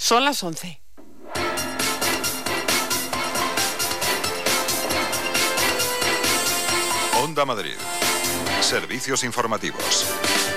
Son las 11. Onda Madrid. Servicios informativos.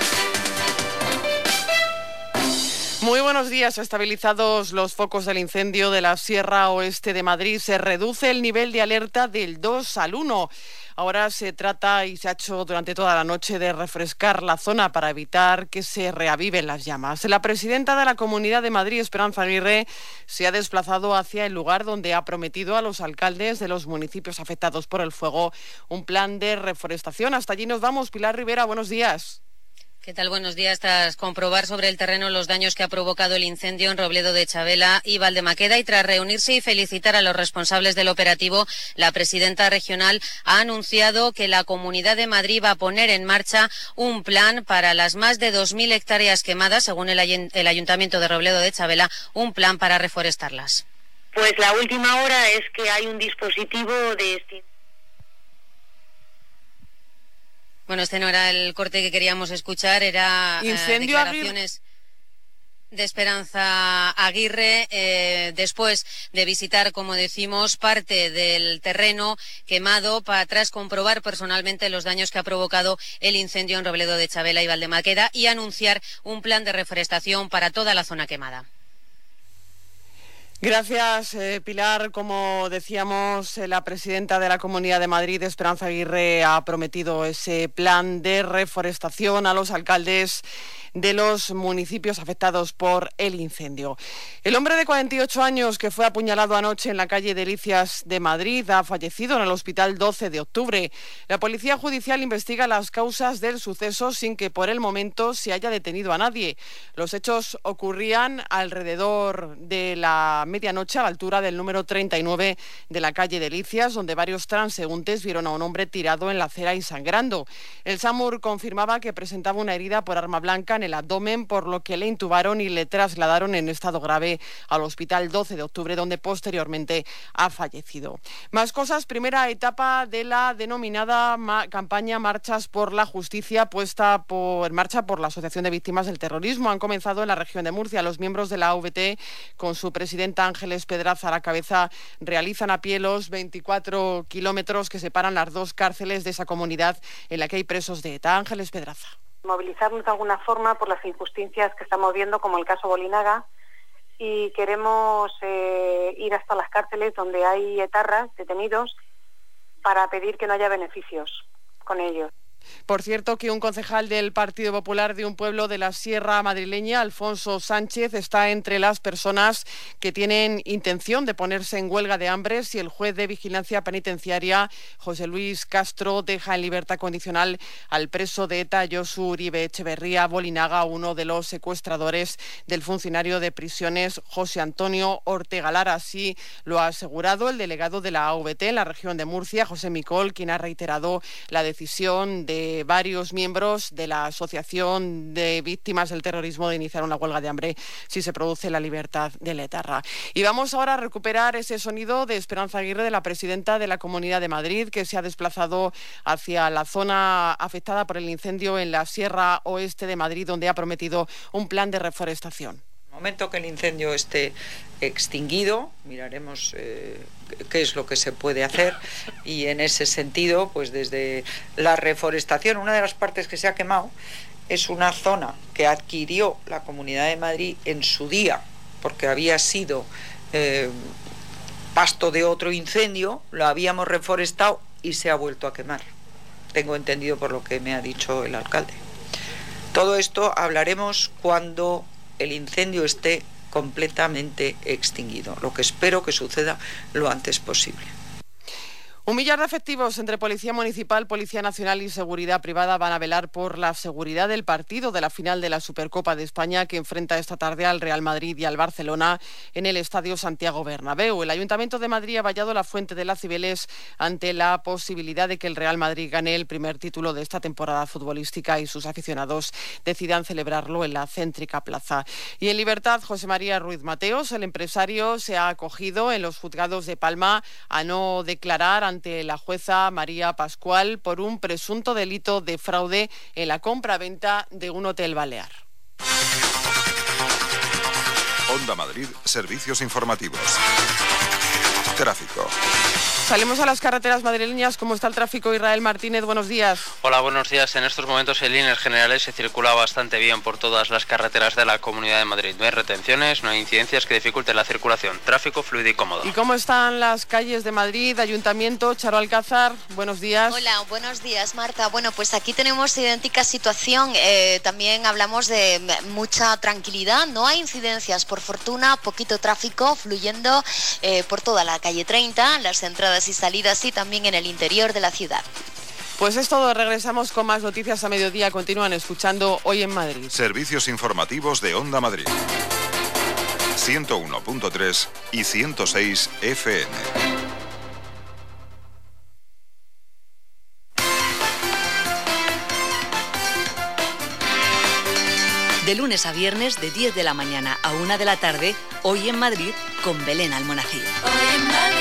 Muy buenos días. Estabilizados los focos del incendio de la Sierra Oeste de Madrid, se reduce el nivel de alerta del 2 al 1. Ahora se trata, y se ha hecho durante toda la noche, de refrescar la zona para evitar que se reaviven las llamas. La presidenta de la Comunidad de Madrid, Esperanza Aguirre, se ha desplazado hacia el lugar donde ha prometido a los alcaldes de los municipios afectados por el fuego un plan de reforestación. Hasta allí nos vamos. Pilar Rivera, buenos días. ¿Qué tal? Buenos días. Tras comprobar sobre el terreno los daños que ha provocado el incendio en Robledo de Chavela y Valdemaqueda, y tras reunirse y felicitar a los responsables del operativo, la presidenta regional ha anunciado que la Comunidad de Madrid va a poner en marcha un plan para las más de 2.000 hectáreas quemadas, según el Ayuntamiento de Robledo de Chavela, un plan para reforestarlas. Pues la última hora es que hay un dispositivo de extinción. Bueno, este no era el corte que queríamos escuchar, era declaraciones de Esperanza Aguirre, después de visitar, como decimos, parte del terreno quemado tras comprobar personalmente los daños que ha provocado el incendio en Robledo de Chavela y Valdemaqueda, y anunciar un plan de reforestación para toda la zona quemada. Gracias, Pilar. Como decíamos, la presidenta de la Comunidad de Madrid, Esperanza Aguirre, ha prometido ese plan de reforestación a los alcaldes de los municipios afectados por el incendio. El hombre de 48 años que fue apuñalado anoche en la calle Delicias de Madrid ha fallecido en el hospital 12 de octubre. La Policía Judicial investiga las causas del suceso sin que por el momento se haya detenido a nadie. Los hechos ocurrían alrededor de la medianoche a la altura del número 39 de la calle Delicias, donde varios transeúntes vieron a un hombre tirado en la acera y sangrando. El SAMUR confirmaba que presentaba una herida por arma blanca en el abdomen, por lo que le intubaron y le trasladaron en estado grave al hospital 12 de octubre, donde posteriormente ha fallecido. Más cosas. Primera etapa de la denominada campaña Marchas por la Justicia, puesta en marcha por la Asociación de Víctimas del Terrorismo. Han comenzado en la región de Murcia. Los miembros de la AVT, con su presidenta Ángeles Pedraza a la cabeza, realizan a pie los 24 kilómetros que separan las dos cárceles de esa comunidad en la que hay presos de ETA. Ángeles Pedraza. Movilizarnos de alguna forma por las injusticias que estamos viendo, como el caso Bolinaga, y queremos ir hasta las cárceles donde hay etarras detenidos para pedir que no haya beneficios con ellos. Por cierto, que un concejal del Partido Popular de un pueblo de la Sierra madrileña, Alfonso Sánchez, está entre las personas que tienen intención de ponerse en huelga de hambre si el juez de vigilancia penitenciaria, José Luis Castro, deja en libertad condicional al preso de ETA, Josu Uribe Echeverría Bolinaga, uno de los secuestradores del funcionario de prisiones José Antonio Ortega Lara. Así lo ha asegurado el delegado de la AVT en la región de Murcia, José Micol, quien ha reiterado la decisión de varios miembros de la Asociación de Víctimas del Terrorismo de iniciar una huelga de hambre si se produce la libertad del etarra. Y vamos ahora a recuperar ese sonido de Esperanza Aguirre, de la presidenta de la Comunidad de Madrid, que se ha desplazado hacia la zona afectada por el incendio en la Sierra Oeste de Madrid, donde ha prometido un plan de reforestación. En el momento que el incendio esté extinguido, miraremos qué es lo que se puede hacer, y en ese sentido, pues desde la reforestación, una de las partes que se ha quemado es una zona que adquirió la Comunidad de Madrid en su día, porque había sido pasto de otro incendio, lo habíamos reforestado y se ha vuelto a quemar. Tengo entendido por lo que me ha dicho el alcalde. Todo esto hablaremos cuando el incendio esté completamente extinguido, lo que espero que suceda lo antes posible. 1 millar de efectivos entre Policía Municipal, Policía Nacional y Seguridad Privada van a velar por la seguridad del partido de la final de la Supercopa de España, que enfrenta esta tarde al Real Madrid y al Barcelona en el Estadio Santiago Bernabéu. El Ayuntamiento de Madrid ha vallado la fuente de las Cibeles ante la posibilidad de que el Real Madrid gane el primer título de esta temporada futbolística y sus aficionados decidan celebrarlo en la céntrica plaza. Y en libertad, José María Ruiz Mateos, el empresario, se ha acogido en los juzgados de Palma a no declarar ante la jueza María Pascual por un presunto delito de fraude en la compra-venta de un hotel balear. Onda Madrid, servicios informativos. Tráfico. Salimos a las carreteras madrileñas. ¿Cómo está el tráfico? Israel Martínez, buenos días. Hola, buenos días. En estos momentos, en líneas generales, se circula bastante bien por todas las carreteras de la Comunidad de Madrid. No hay retenciones, no hay incidencias que dificulten la circulación. Tráfico fluido y cómodo. ¿Y cómo están las calles de Madrid, Ayuntamiento? Charo Alcázar, buenos días. Hola, buenos días, Marta. Bueno, pues aquí tenemos idéntica situación. También hablamos de mucha tranquilidad. No hay incidencias, por fortuna. Poquito tráfico fluyendo por toda la calle 30, las entradas y salidas y también en el interior de la ciudad. Pues es todo, regresamos con más noticias a mediodía. Continúan escuchando Hoy en Madrid. Servicios informativos de Onda Madrid. 101.3 y 106 FM. De lunes a viernes, de 10 de la mañana a 1 de la tarde, Hoy en Madrid, con Belén Almonacid. Hoy en Madrid.